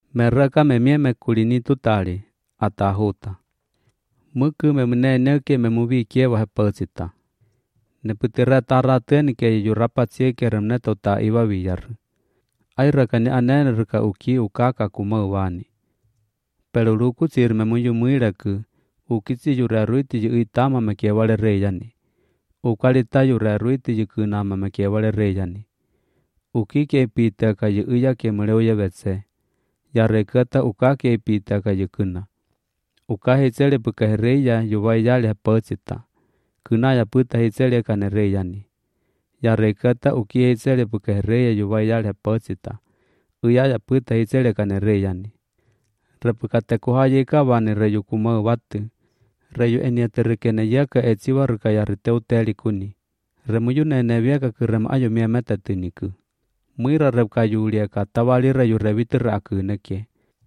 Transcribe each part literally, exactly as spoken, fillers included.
Meraka me mie me kulini tutali atahuta. Muku me mene neke me muvi kiewa he persita. Ne putira tarateni ke yurapatsie ke remne tota iwa wiyar. Ai raka ni anen raka uki ukaka kumawani. Pero luku tsir me munyu muiraku ukitsi yura ruiti yu itama me ke wale reyani. Ukalita yura ruiti yu kunama me ke wale reyani. Uki ke pita ka yu iya ke muleuya vetse. Ya rekata uka ke pita ka yu kuna. Uka hitsele puka hereya yu wayale he persita. Kuna ya puta hitsele ka nereyani. Ya rekata uki hitsele puka hereya yu wayale he persita. Uya ya puta hitsele ka nereyani. Repukate kuhaye ka wani reyu kuma watu. Reyu enia terekene yaka etsiwa ruka ya riteu teli kuni. Remuyu nene viaka kurem ayo mia meta tuniku. Muira repka yulia ka tawali reyu revitira aku neke.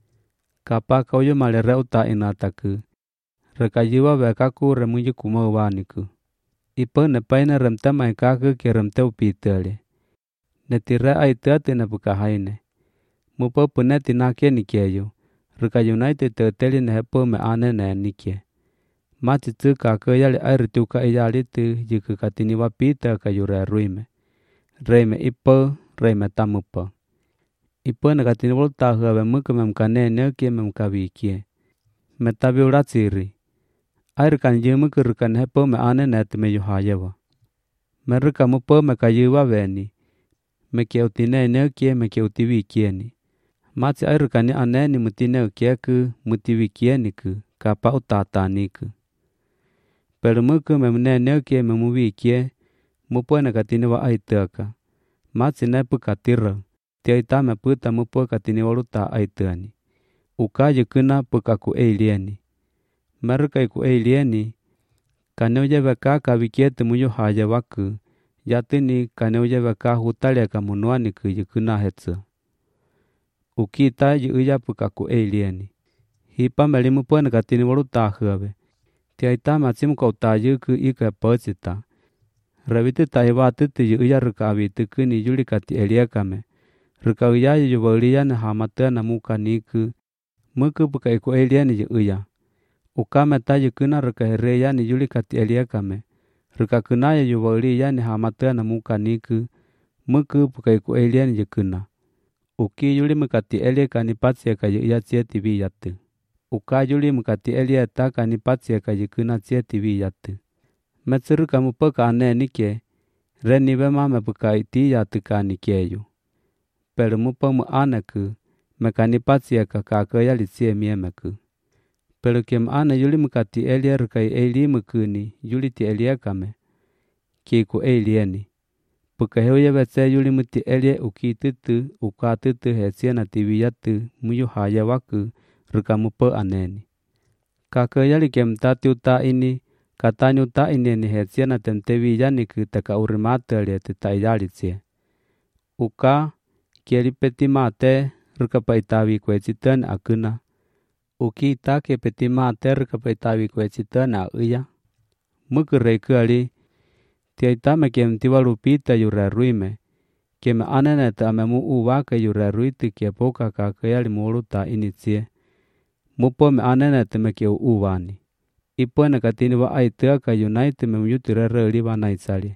Kapa kauyo male reuta inataku. Reka yiwa vekaku remuyu kuma waniku. Ipo ne paine remtema ikaku ke remteu pitele. Netire aitati ne puka haine. Mupo puneti nake nikeyo. Rika United teteli ne hepo me ane ne nike. Mati tu ka ke yale air tu ka yale tu jiku katini wapita ka yura ruime. Reime ipo, reime tamupo. Ipo ne katini volta huawe muka memkane neke memkawikie. Metabi uratsiri. Air kan jimuku rika ne hepo me ane ne te me yuhayewa. Merika mupo me kayuwa weni. Meke utine neke meke utiwi kieni. Mati air kani aneni mutine ukieku mutiwi kieniku kapa utataniku. Pero muku memne neukie memuwi kie mupo ne katini wa aitaka. Mati ne pukatira. Tia itame puta mupo katini waluta aitani. Ukaji kuna pukaku eilieni. Merika iku eilieni. Kaneuja weka kawikiete muyo haja waku. Yatini kaneuja weka hutalia kamunuani ku yukuna hetsu. Ukita yu uya pukaku eilieni. Hipa melimu pone katini waluta huawe. Tia itama tsimu kau tayu ku ika persita. Raviti taiwa titi yu uya ruka awitu kuni yuli kati eliakame. Ruka uya yu waliane hamatea na muka niku. Muku puka iku eliani yu uya. Ukame tayu kuna ruka hereyani yuli kati eliakame. Ruka kunaya yu waliane hamatea na muka niku. Muku puka iku eliani yu kuna. Uki yuli mukati elia kanipatsia ka yu iya tsie tivi yatu. Uka yuli mukati elia ta kanipatsia ka yu kuna tsie tivi yatu. Metsuru kamu peka ane nike. Reni wema me puka iti yatu ka nikeyu. Pero mupa mu aneku. Me kanipatsia ka kaka yali tsie miemeku. Pero kem ane yuli mukati elia rukai eili mukuni yuli ti elia kame. Kiku eilieni. Puka heuye wetse yuli muti elie uki tutu uka tutu hetsia na tivi yatu muyu haya waku ruka mupo aneni. Kaka yali kem tati uta ini katani uta ini ni hetsia na temtevi yani ku teka urimate alia tuta yali tsie. Uka kieli peti mate ruka paitawi kwe citen akuna. Uki ita ke peti mate ruka paitawi kwe citen a uya. Muku reiku ali tia itame kem tiwa lupita yura ruime. Kem anene ta amemu uwaka yura ruiti kia poka kaka yali muluta initsie. Mupo me anene te me keu uwani. Ipo ne katini wa aitea ka United me myutire reli wa naitsali.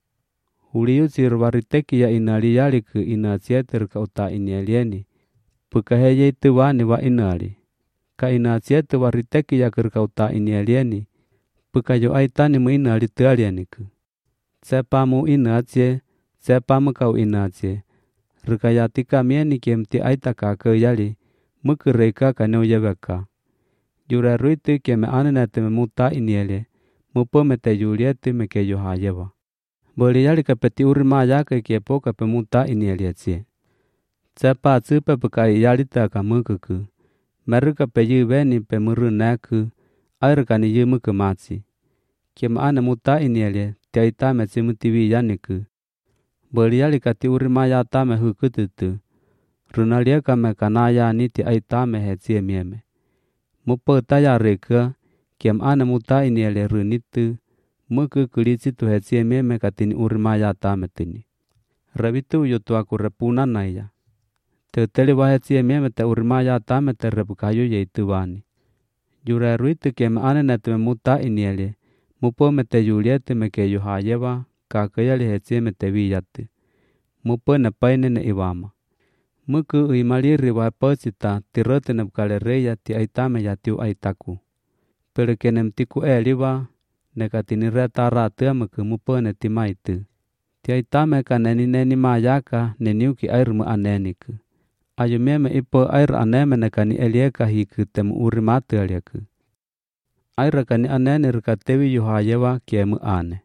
Huliu sirwariteki ya inali yali ku inatsiete ruka uta inielieni. Puka heye itu wani wa inali. Ka inatsiete wariteki ya kuruka uta inielieni. Puka yo aitani mu inali tualieniku. Tsepamu inatsie, tsepamu kau inatsie. Rukayatika mieni kemti aita kaka yali, muku reika kaneu yeweka. Yura ruitu keme anenete me muta iniele, mupo mete yulieti me ke yohayewa. Boli yali kapeti urima yake kepo kape muta iniele tsie. Tsepa tsupe pukai yali taka mukuku. Meruka pe yu weni pe muru neku, airukani yu muku matsi. Keme ane muta iniele, tia itame tsimu tivi yaniku. Boli yali kati urima ya tame hukututu. Runalia kame kanaya niti aitame hetsie mieme. Mupo taya reka, kiem ane muta iniele runitu, muku kulitsi tu hetsie mieme katini urima ya tame tini. Rabitu yutu aku repuna naya. te tele wahe cie meme te urimaya tame te rebukayu ye tuani. Jure ruite ke me ane net me muta iniele, mupo me te juliete me ke yuhayewa, ka kayali he cie me te viyate. Mupo ne paine ne iwama. Muku uimaliri wahe posita tirote ne bukale reya ti aitame ya tiu aitaku. Pero ke ne mtiku eliwa, ne katini reta ratea muku mupo ne timaitu. Ti aitame ka neni neni mayaka ne niuki air mu aneniku. Ayu meme ipo air aneme ne kani elieka hiku temu uri mate aliaku. Air kani anene rikatewi yuhayewa kie mu ane.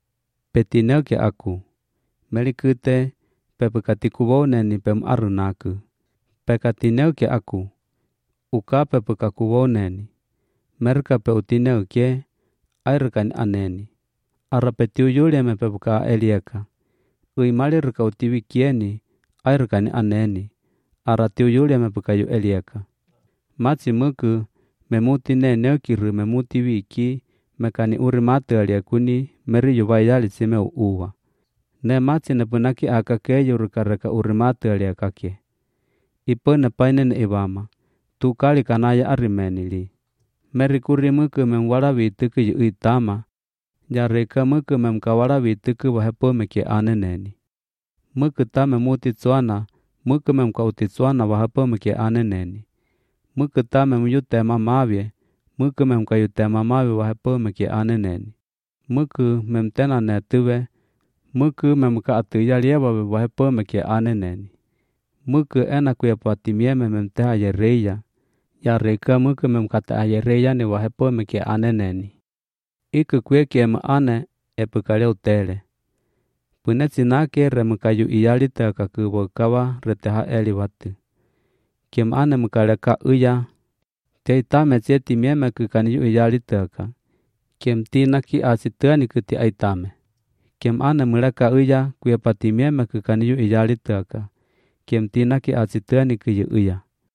Petine ke aku. Melikute pepe katiku wau neni pem arunaku. Pekatine ke aku. Uka pepe kaku wau neni. Merka pe utine ke air kani aneni. Ara petiu yulia me pepe ka elieka. Ui mali rika utiwi kieni air kani aneni. Ara tiu yulia me pekayu elieka. Matsi muku memuti ne nekiru memuti wiki mekani uri mate aliakuni meri yuwayali sime uwa. Ne matsi ne punaki akake yurika reka uri mate aliakake. Ipo ne paine ne iwama. Tu kali kanaya arimenili. Meri kuri muku memwala wituku yu itama. Jareka muku memkawala wituku wahepo meke aneneni. Muku ta memuti tsuana. Muku memka utitsuana wahepo meke aneneni. Muku ta memyutema mavye. Muku memka yutema mavye wahepo meke aneneni. Muku memtena netuwe. Muku memka atuyaliewa wahepo meke aneneni. Muku ena kuya patimieme memteha yereya. Ya reka muku memkata yereya ni wahepo meke aneneni. Iku kue kiema ane epukale utele. Punetsi nake remukayu iyalita kakubokawa reteha eli watu. Kiem ane mukale ka uya. Te itame cieti mieme kukaniyu iyalita ka. Kiem tina ki asituani kuti aitame. Kiem ane muleka uya kuya pati mieme kukaniyu iyalita ka. Kiem tina ki asituani kuyu uya.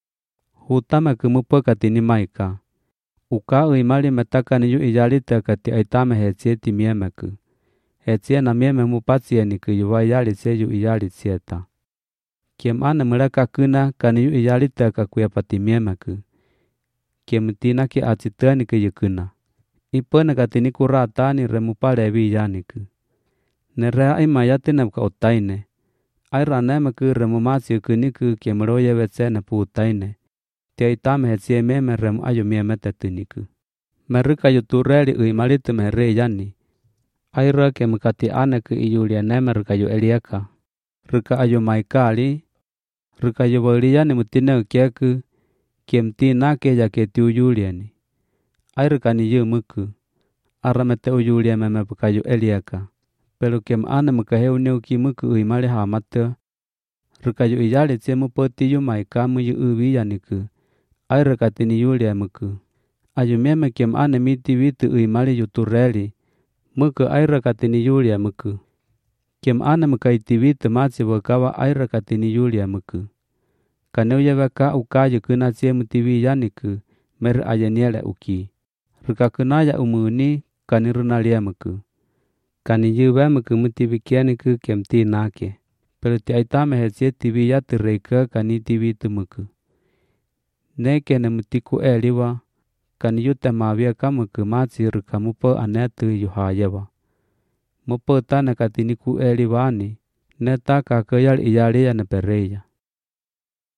Hutame kumupo katini maika. Uka uimali metakaniyu iyalita kati aitame he cieti mieme ku. Hetie na mieme mupatsie ni kuyuwa iyali seyu iyali sieta. Kiem ane muleka kuna kaniyu iyali teka kuya pati mieme ku. Kiem tina ki atituani kuyu kuna. Ipone katini kuratani remupale wiyani ku. Nerea ima yatine buka utaine. Aira neme ku remumasi kuniku kiemuloye wetsene pu utaine. Tia itame hetie mieme remu ayu mieme tetuniku. Merika yutureli uimalitu mere yani. Aira ke mukati ane ke iyulia neme rika yu elieka. Rika ayu maikali. Rika yu walia ni mutine ukieku. Kiem tina ke ya ke tiu yuliani. Aira kani yu muku. Aramete uyulia meme buka yu elieka. Pelu kiem ane mukaheu neuki muku uimali hamate. Rika yu iyali cie mupoti yu maikamu yu uwiyaniku. Aira katini yulia muku. Ayu meme kiem ane miti witu uimali yutureli. Muku aira katini yulia muku. Kiem ane mukaiti witu matsi wakawa aira katini yulia muku. Kaneuye waka ukayu kuna cie mutiwi yaniku. Mer ayeniele uki. Rika kunaya umuni kanirunalia muku. Kani yuwe muku mutiwi kianiku kiem ti nake. Pero ti aitame he cie tiwi yatu reika kani tiwi tu muku. Neke ne mutiku eliwa. Kani yute mawia kamu ke matsi rika mupo anetu yuhayewa. Mupo tane katini ku eliwani. Neta kakayal iyalia ne pereya.